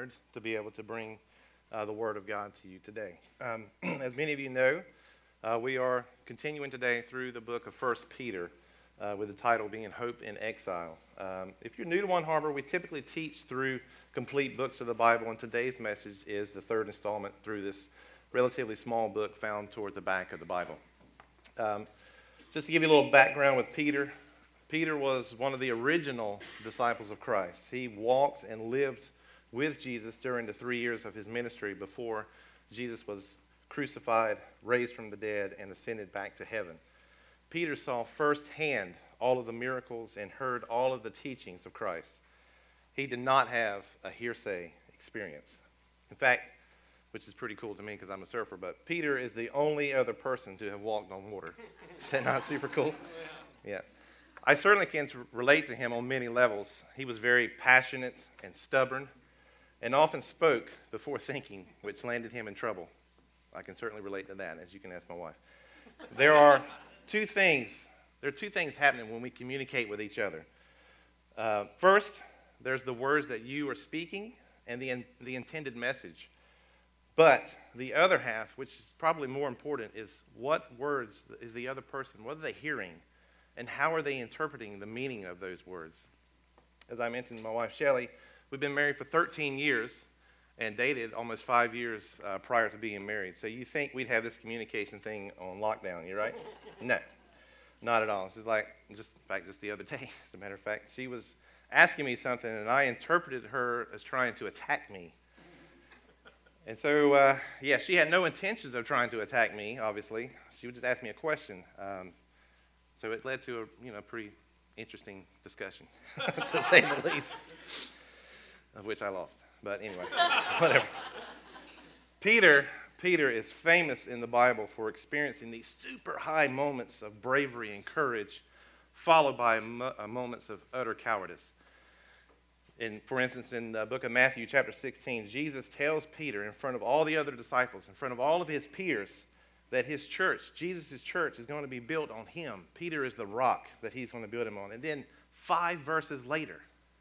honored to be able to bring the Word of God to you today. As many of you know, we are continuing today through the book of 1 Peter with the title being Hope in Exile. If you're new to One Harbor, we typically teach through complete books of the Bible, and today's message is the third installment through this relatively small book found toward the back of the Bible. Just to give you a little background with Peter, Peter was one of the original disciples of Christ. He walked and lived with Jesus during the 3 years of his ministry before Jesus was crucified, raised from the dead, and ascended back to heaven. Peter saw firsthand all of the miracles and heard all of the teachings of Christ. He did not have a hearsay experience. In fact, which is pretty cool to me because I'm a surfer, but Peter is the only other person to have walked on water. Is that not super cool? Yeah. I certainly can relate to him on many levels. He was very passionate and stubborn and often spoke before thinking, which landed him in trouble. I can certainly relate to that, as you can ask my wife. There are two things happening when we communicate with each other. First, there's the words that you are speaking and the intended message. But the other half, which is probably more important, is what words is the other person, what are they hearing, and how are they interpreting the meaning of those words? As I mentioned to my wife, Shelly, we've been married for 13 years and dated almost 5 years prior to being married. So you think we'd have this communication thing on lockdown, you right? No, not at all. This is like, just the other day, as a matter of fact, she was asking me something, and I interpreted her as trying to attack me. And so, she had no intentions of trying to attack me, obviously. She would just ask me a question. So it led to a pretty interesting discussion, to say the least, of which I lost. But anyway, whatever. Peter is famous in the Bible for experiencing these super high moments of bravery and courage, followed by moments of utter cowardice. For instance, in the book of Matthew, chapter 16, Jesus tells Peter in front of all the other disciples, in front of all of his peers, that his church, Jesus' church, is going to be built on him. Peter is the rock that he's going to build him on. And then 5 verses later,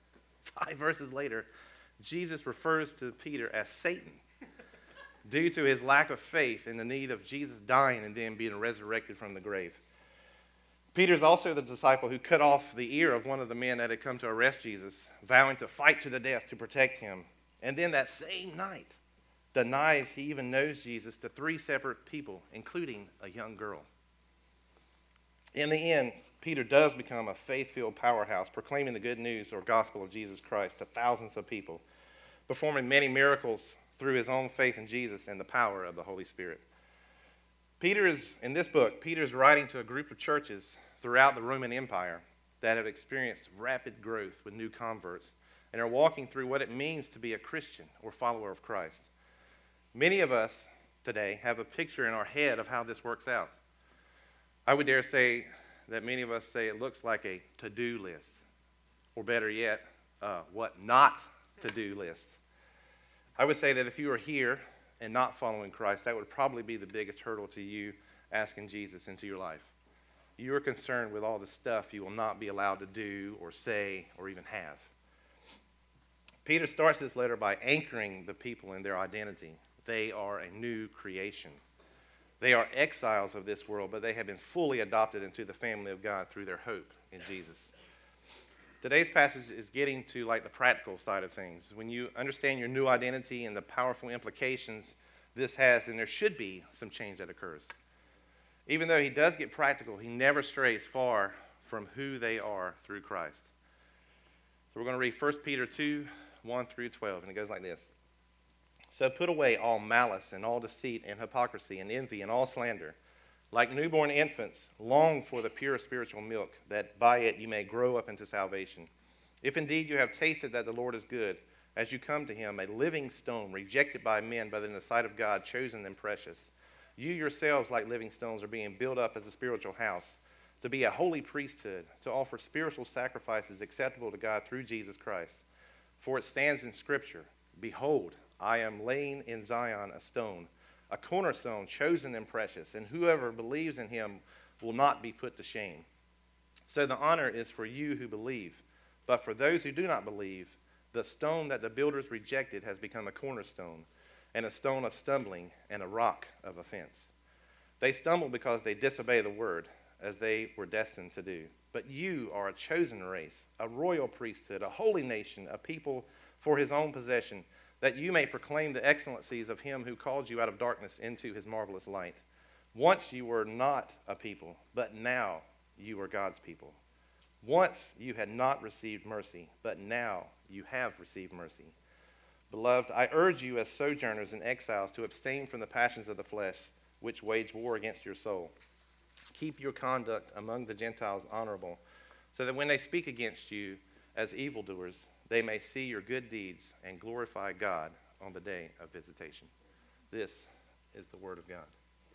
Jesus refers to Peter as Satan due to his lack of faith and the need of Jesus dying and then being resurrected from the grave. Peter's also the disciple who cut off the ear of one of the men that had come to arrest Jesus, vowing to fight to the death to protect him. And then that same night, denies he even knows Jesus to 3 separate people, including a young girl. In the end, Peter does become a faith-filled powerhouse, proclaiming the good news or gospel of Jesus Christ to thousands of people, performing many miracles through his own faith in Jesus and the power of the Holy Spirit. In this book, Peter's writing to a group of churches throughout the Roman Empire that have experienced rapid growth with new converts and are walking through what it means to be a Christian or follower of Christ. Many of us today have a picture in our head of how this works out. I would dare say that many of us say it looks like a to-do list, or better yet, what not to-do list. I would say that if you are here and not following Christ, that would probably be the biggest hurdle to you asking Jesus into your life. You are concerned with all the stuff you will not be allowed to do or say or even have. Peter starts this letter by anchoring the people in their identity. They are a new creation. They are exiles of this world, but they have been fully adopted into the family of God through their hope in Jesus. Today's passage is getting to like the practical side of things. When you understand your new identity and the powerful implications this has, then there should be some change that occurs. Even though he does get practical, he never strays far from who they are through Christ. So we're going to read 1 Peter 2, 1 through 12, and it goes like this. So put away all malice and all deceit and hypocrisy and envy and all slander. Like newborn infants, long for the pure spiritual milk, that by it you may grow up into salvation. If indeed you have tasted that the Lord is good, as you come to him, a living stone, rejected by men, but in the sight of God, chosen and precious. You yourselves, like living stones, are being built up as a spiritual house, to be a holy priesthood, to offer spiritual sacrifices acceptable to God through Jesus Christ. For it stands in Scripture, behold, I am laying in Zion a stone, a cornerstone chosen and precious, and whoever believes in him will not be put to shame. So the honor is for you who believe, but for those who do not believe, The stone that the builders rejected has become a cornerstone, and a stone of stumbling, and a rock of offense. They stumble because they disobey the word, as they were destined to do. But you are a chosen race, a royal priesthood, a holy nation, a people for his own possession, that you may proclaim the excellencies of him who called you out of darkness into his marvelous light. Once you were not a people, but now you are God's people. Once you had not received mercy, but now you have received mercy. Beloved, I urge you as sojourners and exiles to abstain from the passions of the flesh, which wage war against your soul. Keep your conduct among the Gentiles honorable, so that when they speak against you as evildoers, they may see your good deeds and glorify God on the day of visitation. This is the word of God.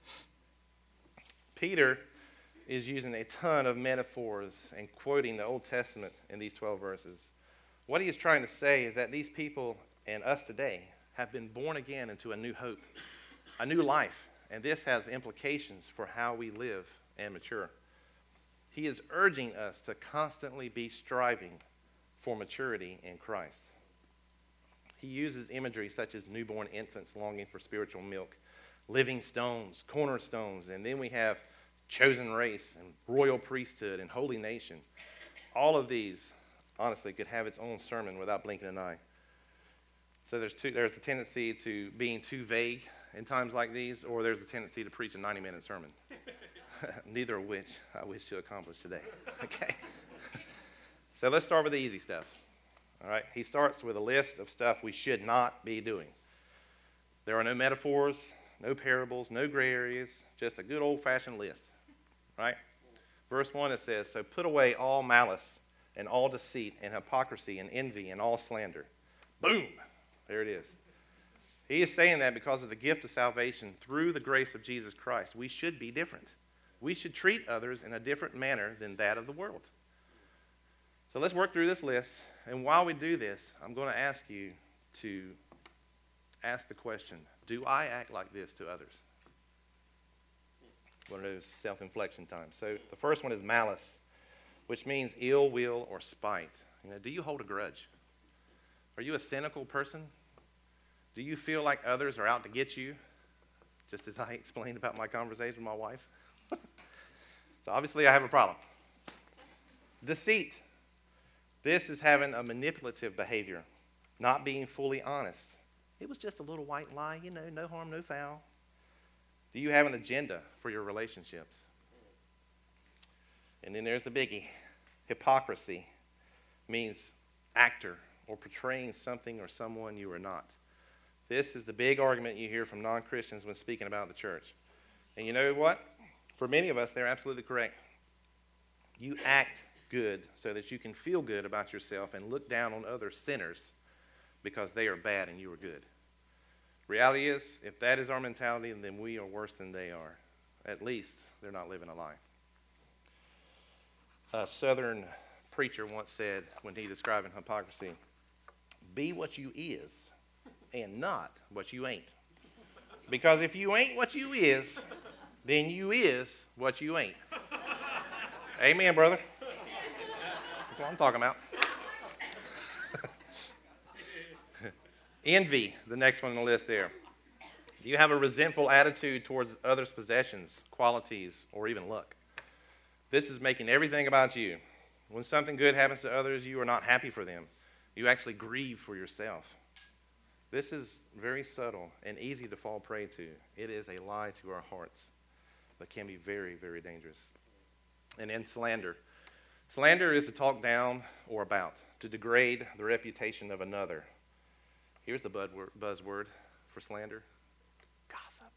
Peter is using a ton of metaphors and quoting the Old Testament in these 12 verses. What he is trying to say is that these people and us today have been born again into a new hope, a new life, and this has implications for how we live and mature. He is urging us to constantly be striving for maturity in Christ. He uses imagery such as newborn infants longing for spiritual milk, living stones, cornerstones, and then we have chosen race and royal priesthood and holy nation. All of these, honestly, could have its own sermon without blinking an eye. So there's a tendency to being too vague in times like these, or there's a tendency to preach a 90-minute sermon. Neither of which I wish to accomplish today. Okay? So let's start with the easy stuff. All right? He starts with a list of stuff we should not be doing. There are no metaphors, no parables, no gray areas, just a good old-fashioned list. Right? Verse 1, it says, "So put away all malice and all deceit and hypocrisy and envy and all slander." Boom! There it is. He is saying that because of the gift of salvation through the grace of Jesus Christ, we should be different. We should treat others in a different manner than that of the world. So let's work through this list. And while we do this, I'm going to ask you to ask the question, do I act like this to others? One of those self-inflection times. So the first one is malice, which means ill will or spite. Do you hold a grudge? Are you a cynical person? Do you feel like others are out to get you? Just as I explained about my conversation with my wife. So obviously I have a problem. Deceit. This is having a manipulative behavior, not being fully honest. It was just a little white lie, no harm, no foul. Do you have an agenda for your relationships? And then there's the biggie. Hypocrisy means actor or portraying something or someone you are not. This is the big argument you hear from non-Christians when speaking about the church. And you know what? For many of us, they're absolutely correct. You act good so that you can feel good about yourself and look down on other sinners because they are bad and you are good. Reality is, if that is our mentality, then we are worse than they are. At least they're not living a lie. A Southern preacher once said when he described hypocrisy, "Be what you is and not what you ain't. Because if you ain't what you is, then you is what you ain't." Amen, brother. That's what I'm talking about. Envy, the next one on the list there. Do you have a resentful attitude towards others' possessions, qualities, or even luck? This is making everything about you. When something good happens to others, you are not happy for them. You actually grieve for yourself. This is very subtle and easy to fall prey to. It is a lie to our hearts, but can be very, very dangerous. And then slander. Slander is to talk down or about, to degrade the reputation of another. Here's the buzzword for slander. Gossip.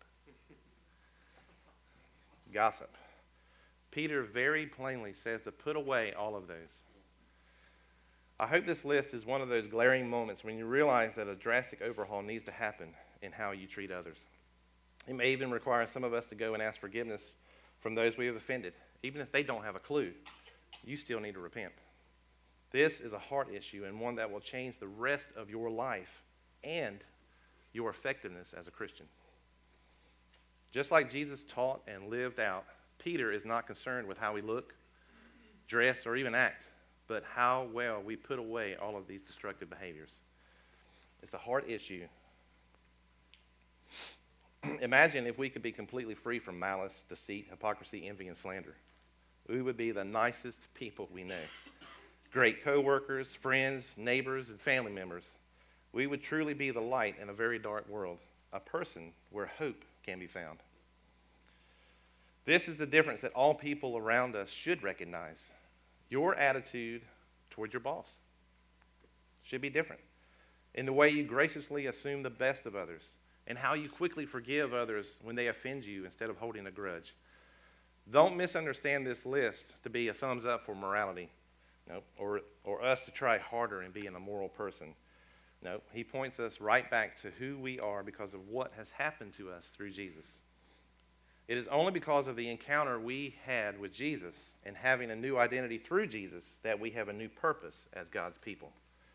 Gossip. Peter very plainly says to put away all of those. I hope this list is one of those glaring moments when you realize that a drastic overhaul needs to happen in how you treat others. It may even require some of us to go and ask forgiveness from those we have offended. Even if they don't have a clue, you still need to repent. This is a heart issue and one that will change the rest of your life and your effectiveness as a Christian. Just like Jesus taught and lived out, Peter is not concerned with how we look, dress, or even act, but how well we put away all of these destructive behaviors. It's a hard issue. Imagine if we could be completely free from malice, deceit, hypocrisy, envy, and slander. We would be the nicest people we know. Great co-workers, friends, neighbors, and family members. We would truly be the light in a very dark world, a person where hope can be found. This is the difference that all people around us should recognize. Your attitude toward your boss should be different. In the way you graciously assume the best of others, and how you quickly forgive others when they offend you instead of holding a grudge. Don't misunderstand this list to be a thumbs up for morality, no, or us to try harder in being a moral person. No, he points us right back to who we are because of what has happened to us through Jesus. It is only because of the encounter we had with Jesus and having a new identity through Jesus that we have a new purpose as God's people.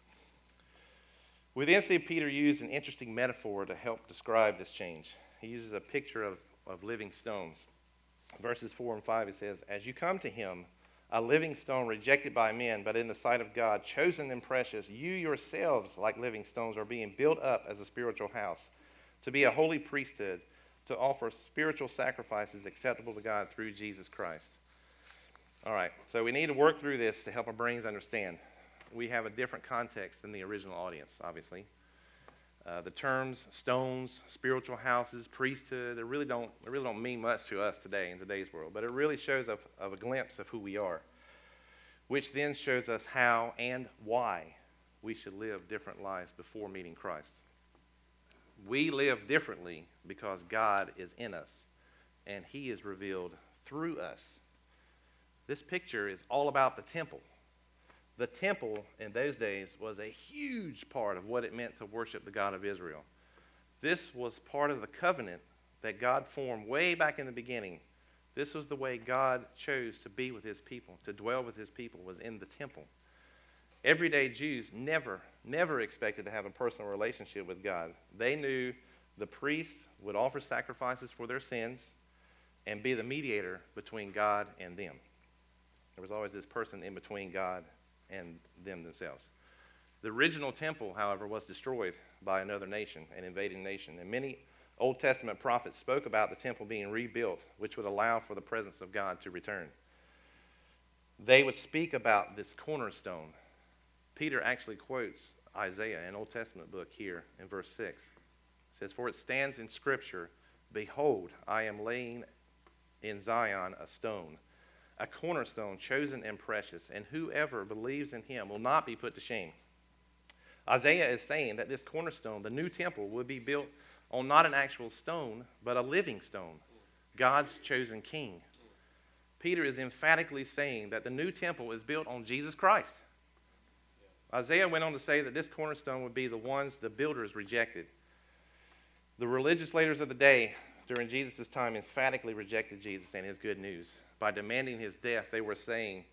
We then see Peter use an interesting metaphor to help describe this change. He uses a picture of living stones. Verses 4 and 5, he says, "As you come to him, a living stone rejected by men, but in the sight of God, chosen and precious, you yourselves, like living stones, are being built up as a spiritual house, to be a holy priesthood, to offer spiritual sacrifices acceptable to God through Jesus Christ." All right, so we need to work through this to help our brains understand. We have a different context than the original audience, obviously. The terms stones, spiritual houses, priesthood, they really don't mean much to us today in today's world, but it really shows of a glimpse of who we are, which then shows us how and why we should live different lives before meeting Christ. We live differently because God is in us, and he is revealed through us. This picture is all about the temple. The temple in those days was a huge part of what it meant to worship the God of Israel. This was part of the covenant that God formed way back in the beginning. This was the way God chose to be with his people, to dwell with his people, was in the temple. Everyday Jews never expected to have a personal relationship with God. They knew the priest would offer sacrifices for their sins and be the mediator between God and them. There was always this person in between God and them themselves. The original temple, however, was destroyed by another nation, an invading nation. And many Old Testament prophets spoke about the temple being rebuilt, which would allow for the presence of God to return. They would speak about this cornerstone. Peter actually quotes Isaiah, an Old Testament book, here in verse 6. It says, "For it stands in Scripture, behold, I am laying in Zion a stone, a cornerstone chosen and precious, and whoever believes in him will not be put to shame." Isaiah is saying that this cornerstone, the new temple, would be built on not an actual stone, but a living stone, God's chosen king. Peter is emphatically saying that the new temple is built on Jesus Christ. Isaiah went on to say that this cornerstone would be the ones the builders rejected. The religious leaders of the day during Jesus' time emphatically rejected Jesus and his good news. By demanding his death, they were saying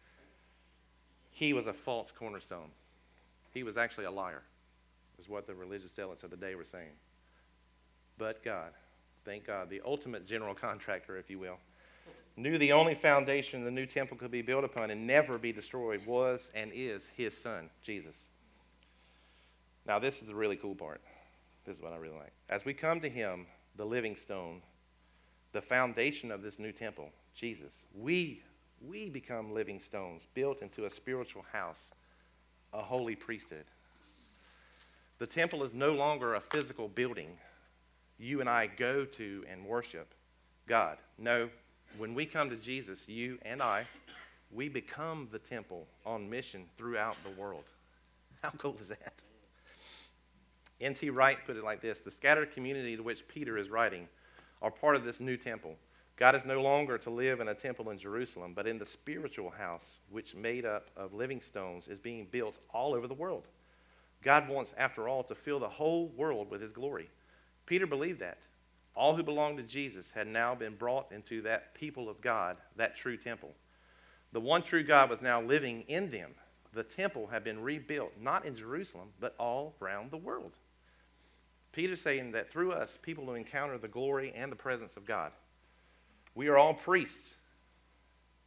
he was a false cornerstone. He was actually a liar, is what the religious zealots of the day were saying. But God, thank God, the ultimate general contractor, if you will, knew the only foundation the new temple could be built upon and never be destroyed was and is his son, Jesus. Now, this is the really cool part. This is what I really like. As we come to him, the living stone, the foundation of this new temple, Jesus, we become living stones built into a spiritual house, a holy priesthood. The temple is no longer a physical building you and I go to and worship God. No, when we come to Jesus, you and I, we become the temple on mission throughout the world. How cool is that? N.T. Wright put it like this: the scattered community to which Peter is writing are part of this new temple. God is no longer to live in a temple in Jerusalem, but in the spiritual house, which made up of living stones, is being built all over the world. God wants, after all, to fill the whole world with his glory. Peter believed that. All who belonged to Jesus had now been brought into that people of God, that true temple. The one true God was now living in them. The temple had been rebuilt, not in Jerusalem, but all around the world. Peter's saying that through us, people will encounter the glory and the presence of God. We are all priests.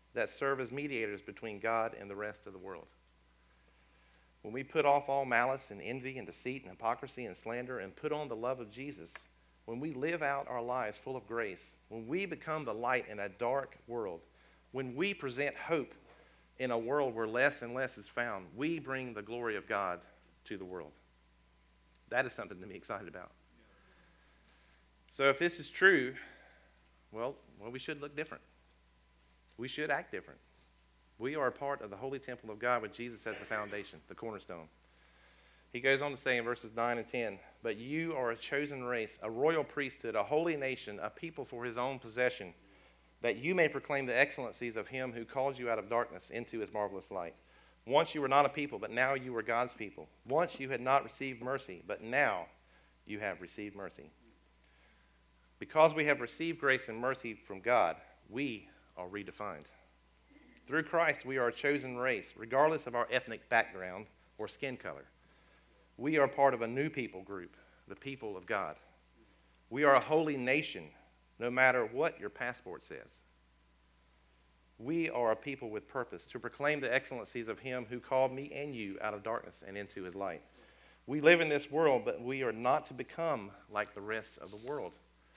that serve as mediators between God and the rest of the world. When we put off all malice and envy and deceit and hypocrisy and slander and put on the love of Jesus, when we live out our lives full of grace, when we become the light in a dark world, when we present hope in a world where less and less is found, we bring the glory of God to the world. That is something to be excited about. So if this is true, well, we should look different. We should act different. We are a part of the holy temple of God with Jesus as the foundation, the cornerstone. He goes on to say in verses 9 and 10, "But you are a chosen race, a royal priesthood, a holy nation, a people for his own possession, that you may proclaim the excellencies of him who called you out of darkness into his marvelous light. Once you were not a people, but now you are God's people. Once you had not received mercy, but now you have received mercy." Because we have received grace and mercy from God, we are redefined. Through Christ, we are a chosen race, regardless of our ethnic background or skin color. We are part of a new people group, the people of God. We are a holy nation, no matter what your passport says. We are a people with purpose to proclaim the excellencies of him who called me and you out of darkness and into his light. We live in this world, but we are not to become like the rest of the world.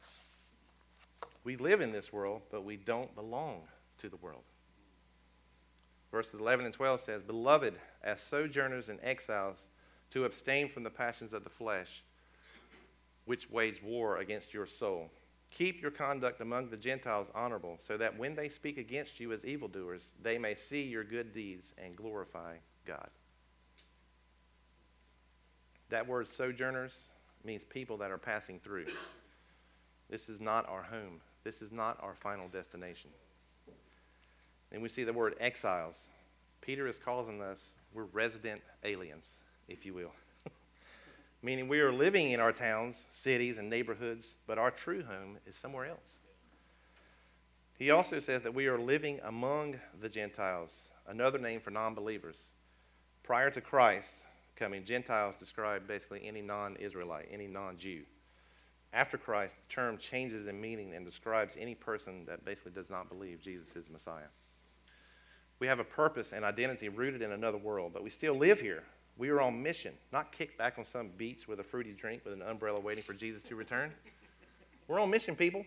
We live in this world, but we don't belong to the world. Verses 11 and 12 says, "Beloved, as sojourners and exiles, to abstain from the passions of the flesh, which wage war against your soul. Keep your conduct among the Gentiles honorable, so that when they speak against you as evildoers, they may see your good deeds and glorify God." That word sojourners means people that are passing through. This is not our home. This is not our final destination. And we see the word exiles. Peter is calling us, we're resident aliens, if you will. Meaning we are living in our towns, cities, and neighborhoods, but our true home is somewhere else. He also says that we are living among the Gentiles, another name for non-believers. Prior to Christ coming, Gentiles describe basically any non-Israelite, any non-Jew. After Christ, the term changes in meaning and describes any person that basically does not believe Jesus is Messiah. We have a purpose and identity rooted in another world, but we still live here. We are on mission, not kicked back on some beach with a fruity drink with an umbrella waiting for Jesus to return. We're on mission, people.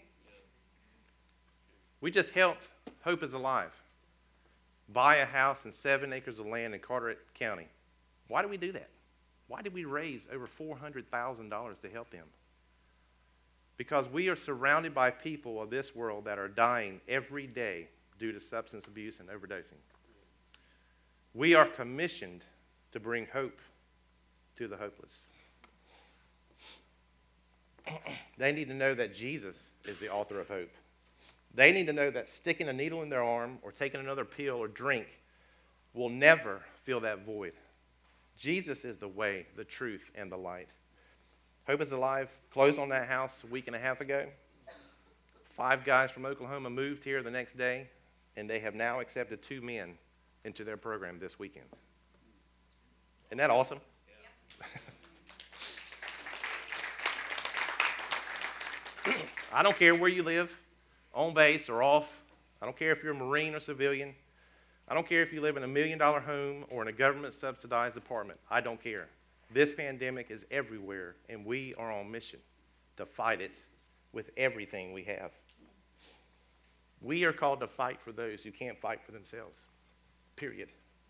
We just helped Hope is Alive buy a house and 7 acres of land in Carteret County. Why do we do that? Why did we raise over $400,000 to help them? Because we are surrounded by people of this world that are dying every day due to substance abuse and overdosing. We are commissioned to bring hope to the hopeless. They need to know that Jesus is the author of hope. They need to know that sticking a needle in their arm or taking another pill or drink will never fill that void. Jesus is the way, the truth, and the light. Hope is Alive closed on that house a week and a half ago. 5 guys from Oklahoma moved here the next day, and they have now accepted 2 men into their program this weekend. Isn't that awesome? Yeah. I don't care where you live, on base or off. I don't care if you're a Marine or civilian. I don't care if you live in a $1 million home or in a government-subsidized apartment. I don't care. This pandemic is everywhere, and we are on mission to fight it with everything we have. We are called to fight for those who can't fight for themselves, period.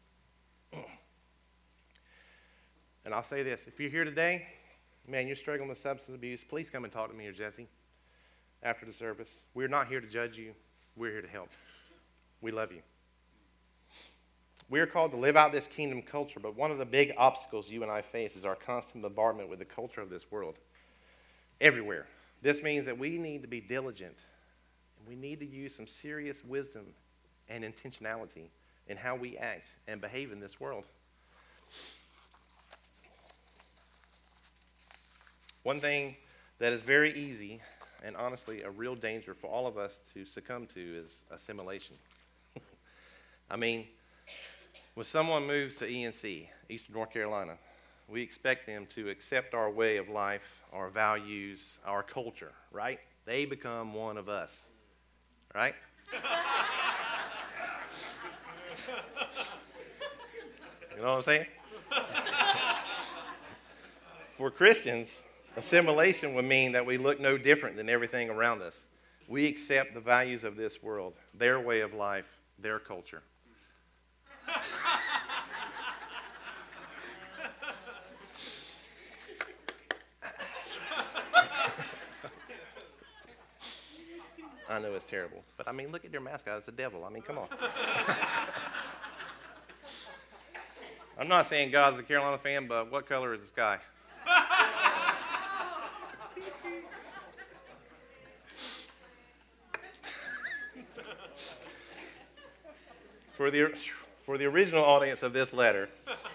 And I'll say this, if you're here today, man, you're struggling with substance abuse, please come and talk to me or Jesse after the service. We're not here to judge you. We're here to help. We love you. We are called to live out this kingdom culture, but one of the big obstacles you and I face is our constant bombardment with the culture of this world. Everywhere. This means that we need to be diligent, and we need to use some serious wisdom and intentionality in how we act and behave in this world. One thing that is very easy and honestly a real danger for all of us to succumb to is assimilation. I mean, when someone moves to ENC, Eastern North Carolina, we expect them to accept our way of life, our values, our culture, right? They become one of us, right? You know what I'm saying? For Christians, assimilation would mean that we look no different than everything around us. We accept the values of this world, their way of life, their culture. I know it's terrible, but I mean, look at your mascot. It's a devil. I mean, come on. I'm not saying God's a Carolina fan, but what color is the sky? For the original audience of this letter,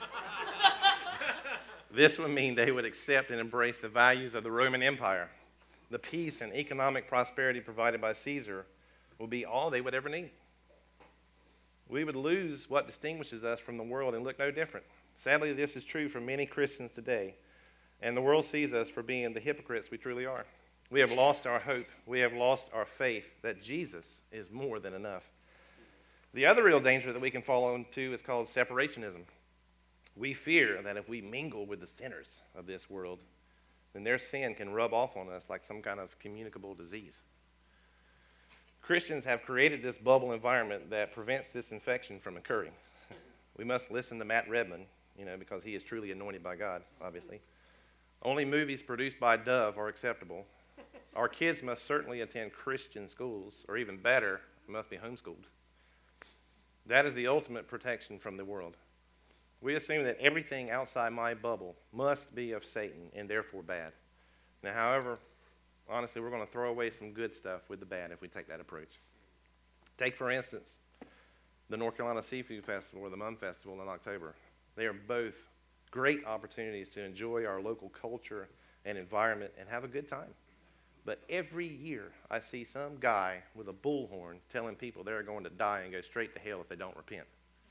this would mean they would accept and embrace the values of the Roman Empire. The peace and economic prosperity provided by Caesar will be all they would ever need. We would lose what distinguishes us from the world and look no different. Sadly, this is true for many Christians today, and the world sees us for being the hypocrites we truly are. We have lost our hope. We have lost our faith that Jesus is more than enough. The other real danger that we can fall into is called separationism. We fear that if we mingle with the sinners of this world, then their sin can rub off on us like some kind of communicable disease. Christians have created this bubble environment that prevents this infection from occurring. We must listen to Matt Redman, because he is truly anointed by God, obviously. Only movies produced by Dove are acceptable. Our kids must certainly attend Christian schools, or even better, must be homeschooled. That is the ultimate protection from the world. We assume that everything outside my bubble must be of Satan and therefore bad. Now, however, honestly, we're going to throw away some good stuff with the bad if we take that approach. Take, for instance, the North Carolina Seafood Festival or the Mum Festival in October. They are both great opportunities to enjoy our local culture and environment and have a good time. But every year I see some guy with a bullhorn telling people they're going to die and go straight to hell if they don't repent.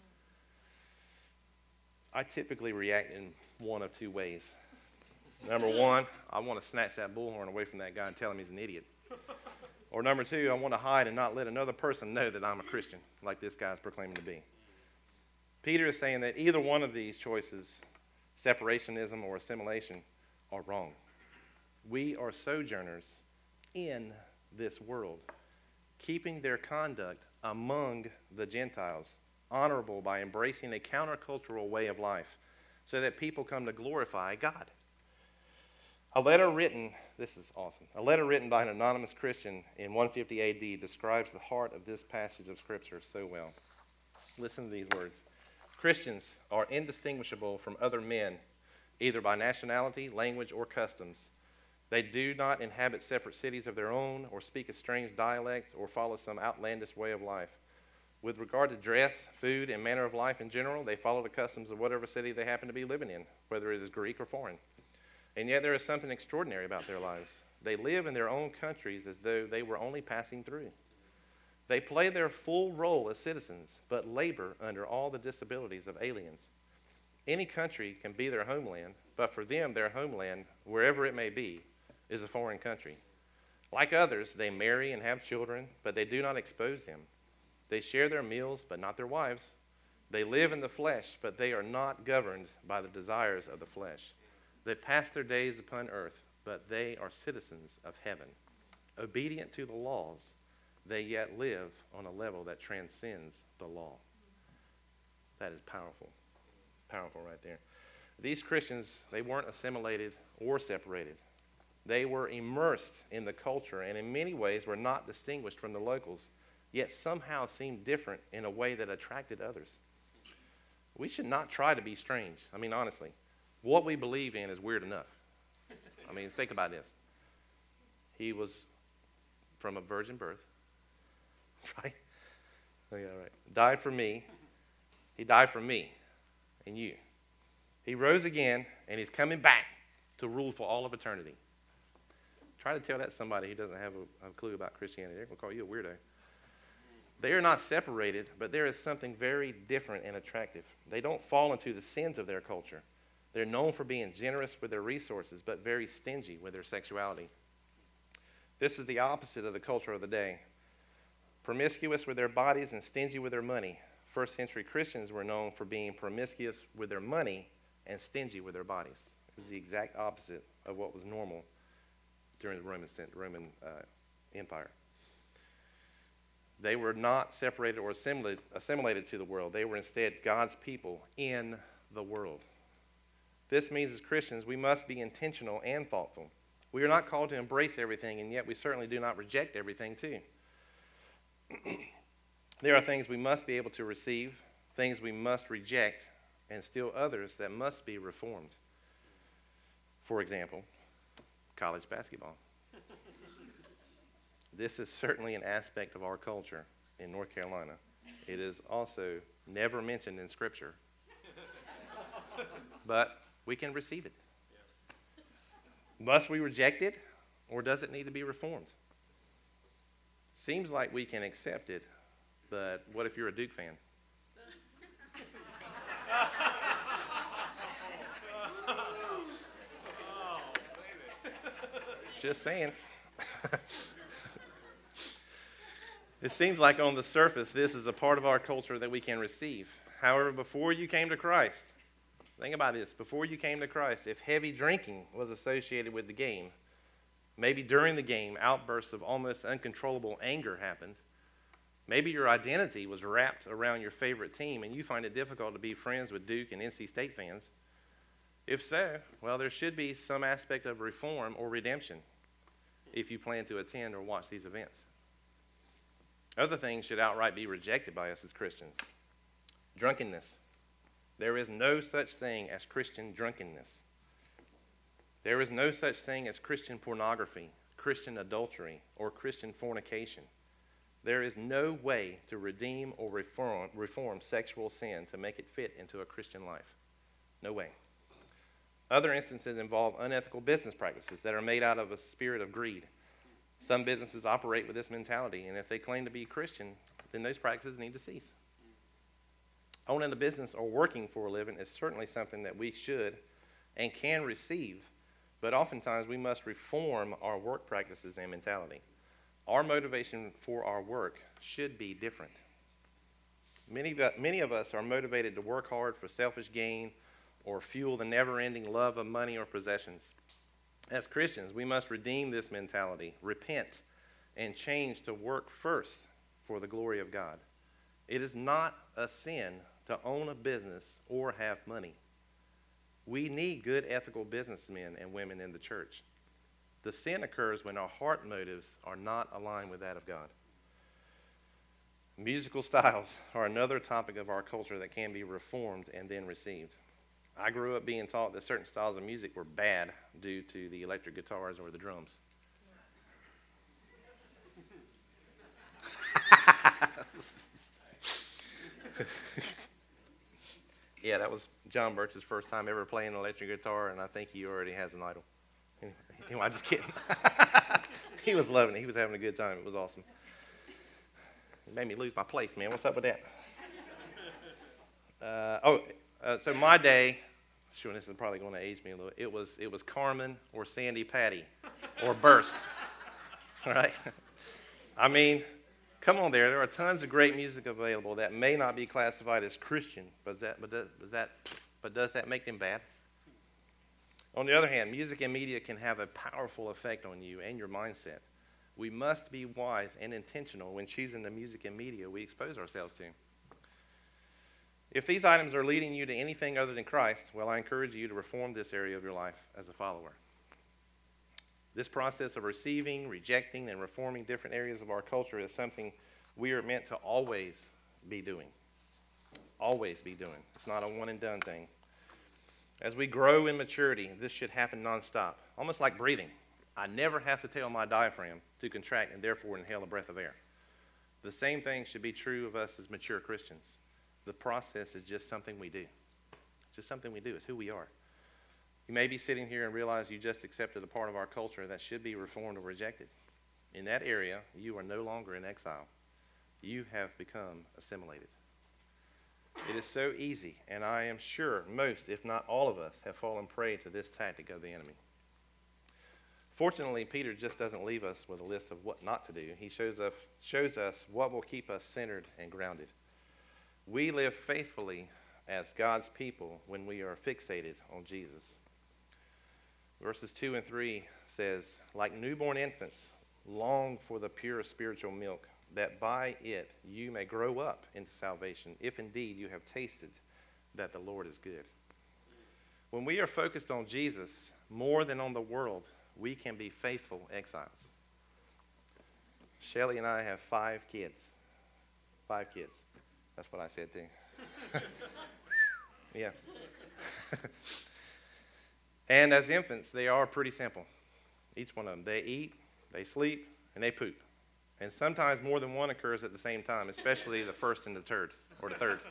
I typically react in one of two ways. Number one, I want to snatch that bullhorn away from that guy and tell him he's an idiot. Or number two, I want to hide and not let another person know that I'm a Christian, like this guy's proclaiming to be. Peter is saying that either one of these choices, separationism or assimilation, are wrong. We are sojourners in this world, keeping their conduct among the Gentiles honorable by embracing a countercultural way of life so that people come to glorify God. A letter written by an anonymous Christian in 150 AD describes the heart of this passage of Scripture so well. Listen to these words. Christians are indistinguishable from other men, either by nationality, language, or customs. They do not inhabit separate cities of their own or speak a strange dialect or follow some outlandish way of life. With regard to dress, food, and manner of life in general, they follow the customs of whatever city they happen to be living in, whether it is Greek or foreign. And yet there is something extraordinary about their lives. They live in their own countries as though they were only passing through. They play their full role as citizens, but labor under all the disabilities of aliens. Any country can be their homeland, but for them, their homeland, wherever it may be, is a foreign country. Like others, they marry and have children, but they do not expose them. They share their meals, but not their wives. They live in the flesh, but they are not governed by the desires of the flesh. They pass their days upon earth, but they are citizens of heaven. Obedient to the laws, they yet live on a level that transcends the law. That is powerful. Powerful right there. These Christians, they weren't assimilated or separated. They were immersed in the culture and in many ways were not distinguished from the locals, yet somehow seemed different in a way that attracted others. We should not try to be strange. I mean, honestly, what we believe in is weird enough. I mean, think about this. He was from a virgin birth, right? Oh, yeah, right. Died for me. He died for me and you. He rose again, and he's coming back to rule for all of eternity. Try to tell that to somebody who doesn't have a clue about Christianity. They're going to call you a weirdo. They are not separated, but there is something very different and attractive. They don't fall into the sins of their culture. They're known for being generous with their resources, but very stingy with their sexuality. This is the opposite of the culture of the day. Promiscuous with their bodies and stingy with their money, first century Christians were known for being promiscuous with their money and stingy with their bodies. It was the exact opposite of what was normal during the Roman Empire. They were not separated or assimilated to the world. They were instead God's people in the world. This means as Christians, we must be intentional and thoughtful. We are not called to embrace everything, and yet we certainly do not reject everything too. There are things we must be able to receive, things we must reject, and still others that must be reformed. For example, college basketball. This is certainly an aspect of our culture in North Carolina. It is also never mentioned in Scripture, but we can receive it. Must we reject it, or does it need to be reformed? Seems like we can accept it, but what if you're a Duke fan? Just saying. It seems like on the surface, this is a part of our culture that we can receive. However, before you came to Christ, think about this. Before you came to Christ, if heavy drinking was associated with the game, maybe during the game, outbursts of almost uncontrollable anger happened. Maybe your identity was wrapped around your favorite team and you find it difficult to be friends with Duke and NC State fans. If so, well, there should be some aspect of reform or redemption if you plan to attend or watch these events. Other things should outright be rejected by us as Christians. Drunkenness. There is no such thing as Christian drunkenness. There is no such thing as Christian pornography, Christian adultery, or Christian fornication. There is no way to redeem or reform sexual sin to make it fit into a Christian life. No way. Other instances involve unethical business practices that are made out of a spirit of greed. Some businesses operate with this mentality, and if they claim to be Christian, then those practices need to cease. Owning a business or working for a living is certainly something that we should and can receive, but oftentimes we must reform our work practices and mentality. Our motivation for our work should be different. Many of us are motivated to work hard for selfish gain or fuel the never-ending love of money or possessions. As Christians, we must redeem this mentality, repent, and change to work first for the glory of God. It is not a sin to own a business or have money. We need good ethical businessmen and women in the church. The sin occurs when our heart motives are not aligned with that of God. Musical styles are another topic of our culture that can be reformed and then received. I grew up being taught that certain styles of music were bad due to the electric guitars or the drums. Yeah, that was John Birch's first time ever playing an electric guitar, and I think he already has an idol. Anyway, I'm just kidding. He was loving it. He was having a good time. It was awesome. It made me lose my place, man. What's up with that? So my day, sure, this is probably going to age me a little. It was Carmen or Sandy Patty or Burst. All right? I mean, come on there. There are tons of great music available that may not be classified as Christian, but does that make them bad? On the other hand, music and media can have a powerful effect on you and your mindset. We must be wise and intentional when choosing the music and media we expose ourselves to. If these items are leading you to anything other than Christ, well, I encourage you to reform this area of your life as a follower. This process of receiving, rejecting, and reforming different areas of our culture is something we are meant to always be doing. Always be doing. It's not a one-and-done thing. As we grow in maturity, this should happen nonstop, almost like breathing. I never have to tell my diaphragm to contract and therefore inhale a breath of air. The same thing should be true of us as mature Christians. The process is just something we do. It's just something we do. It's who we are. You may be sitting here and realize you just accepted a part of our culture that should be reformed or rejected. In that area, you are no longer in exile. You have become assimilated. It is so easy, and I am sure most, if not all of us, have fallen prey to this tactic of the enemy. Fortunately, Peter just doesn't leave us with a list of what not to do. He shows us what will keep us centered and grounded. We live faithfully as God's people when we are fixated on Jesus. Verses 2 and 3 says, like newborn infants, long for the pure spiritual milk, that by it you may grow up into salvation, if indeed you have tasted that the Lord is good. When we are focused on Jesus more than on the world, we can be faithful exiles. Shelly and I have 5 kids. 5 kids. That's what I said too. Yeah. And as infants, they are pretty simple. Each one of them. They eat, they sleep, and they poop. And sometimes more than one occurs at the same time, especially the first and the third, or the third.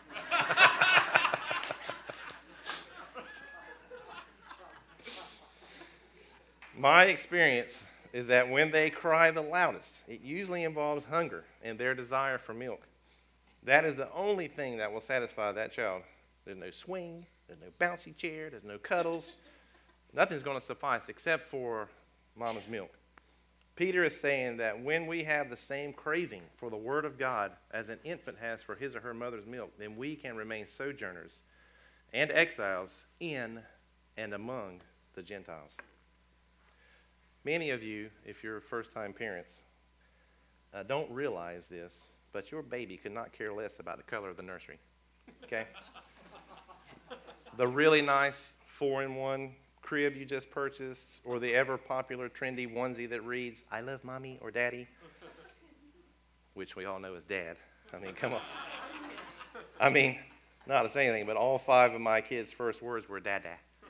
My experience is that when they cry the loudest, it usually involves hunger and their desire for milk. That is the only thing that will satisfy that child. There's no swing, there's no bouncy chair, there's no cuddles. Nothing's going to suffice except for mama's milk. Peter is saying that when we have the same craving for the Word of God as an infant has for his or her mother's milk, then we can remain sojourners and exiles in and among the Gentiles. Many of you, if you're first-time parents, don't realize this, but your baby could not care less about the color of the nursery, okay? The really nice 4-in-1 crib you just purchased, or the ever-popular trendy onesie that reads, I love mommy or daddy, which we all know is dad. I mean, come on. I mean, not to say anything, but all 5 of my kids' first words were dada.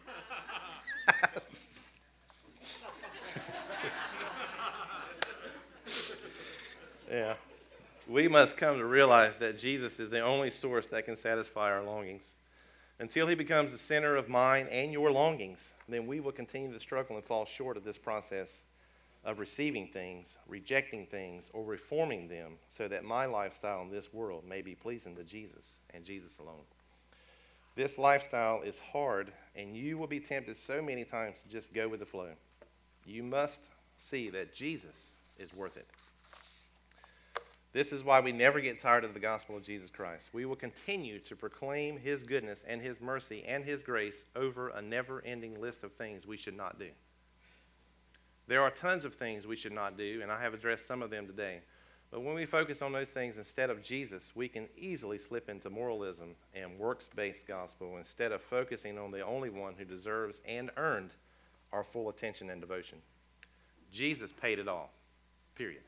Yeah. We must come to realize that Jesus is the only source that can satisfy our longings. Until he becomes the center of mine and your longings, then we will continue to struggle and fall short of this process of receiving things, rejecting things, or reforming them so that my lifestyle in this world may be pleasing to Jesus and Jesus alone. This lifestyle is hard, and you will be tempted so many times to just go with the flow. You must see that Jesus is worth it. This is why we never get tired of the gospel of Jesus Christ. We will continue to proclaim his goodness and his mercy and his grace over a never-ending list of things we should not do. There are tons of things we should not do, and I have addressed some of them today. But when we focus on those things instead of Jesus, we can easily slip into moralism and works-based gospel instead of focusing on the only one who deserves and earned our full attention and devotion. Jesus paid it all, period.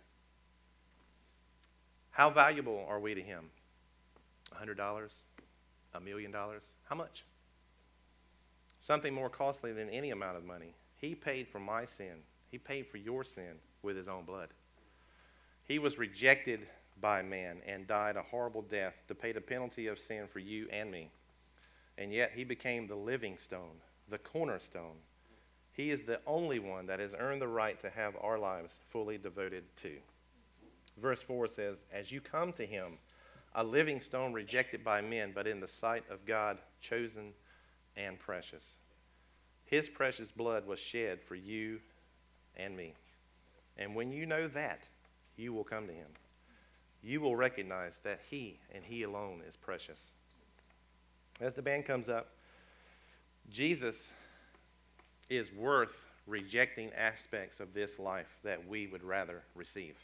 How valuable are we to him? $100? $1 million? How much? Something more costly than any amount of money. He paid for my sin. He paid for your sin with his own blood. He was rejected by man and died a horrible death to pay the penalty of sin for you and me. And yet he became the living stone, the cornerstone. He is the only one that has earned the right to have our lives fully devoted to. Verse 4 says, as you come to him, a living stone rejected by men, but in the sight of God, chosen and precious. His precious blood was shed for you and me. And when you know that, you will come to him. You will recognize that he and he alone is precious. As the band comes up, Jesus is worth rejecting aspects of this life that we would rather receive.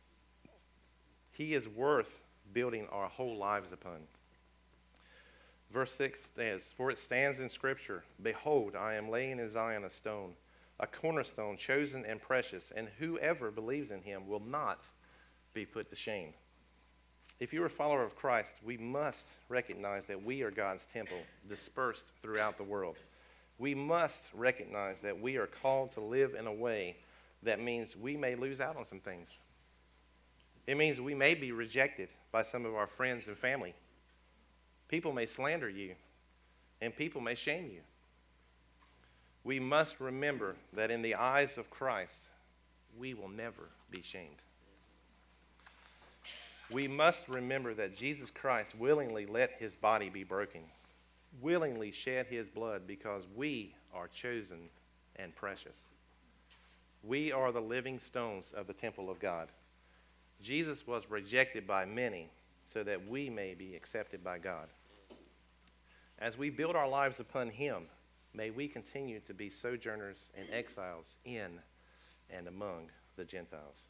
He is worth building our whole lives upon. Verse 6 says, for it stands in Scripture, behold, I am laying in Zion a stone, a cornerstone chosen and precious, and whoever believes in him will not be put to shame. If you're a follower of Christ, we must recognize that we are God's temple dispersed throughout the world. We must recognize that we are called to live in a way that means we may lose out on some things. It means we may be rejected by some of our friends and family. People may slander you, and people may shame you. We must remember that in the eyes of Christ, we will never be shamed. We must remember that Jesus Christ willingly let his body be broken, willingly shed his blood because we are chosen and precious. We are the living stones of the temple of God. Jesus was rejected by many so that we may be accepted by God. As we build our lives upon him, may we continue to be sojourners and exiles in and among the Gentiles.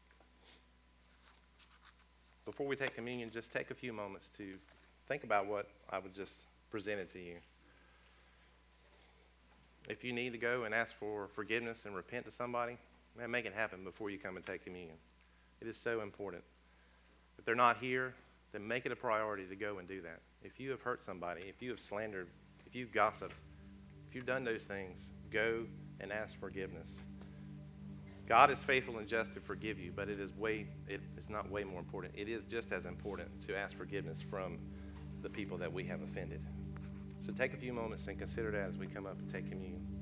Before we take communion, just take a few moments to think about what I would just presented to you. If you need to go and ask for forgiveness and repent to somebody, man, make it happen before you come and take communion. It is so important. If they're not here, then make it a priority to go and do that. If you have hurt somebody, if you have slandered, if you've gossiped, if you've done those things, go and ask forgiveness. God is faithful and just to forgive you, but it is not way more important. It is just as important to ask forgiveness from the people that we have offended. So take a few moments and consider that as we come up and take communion.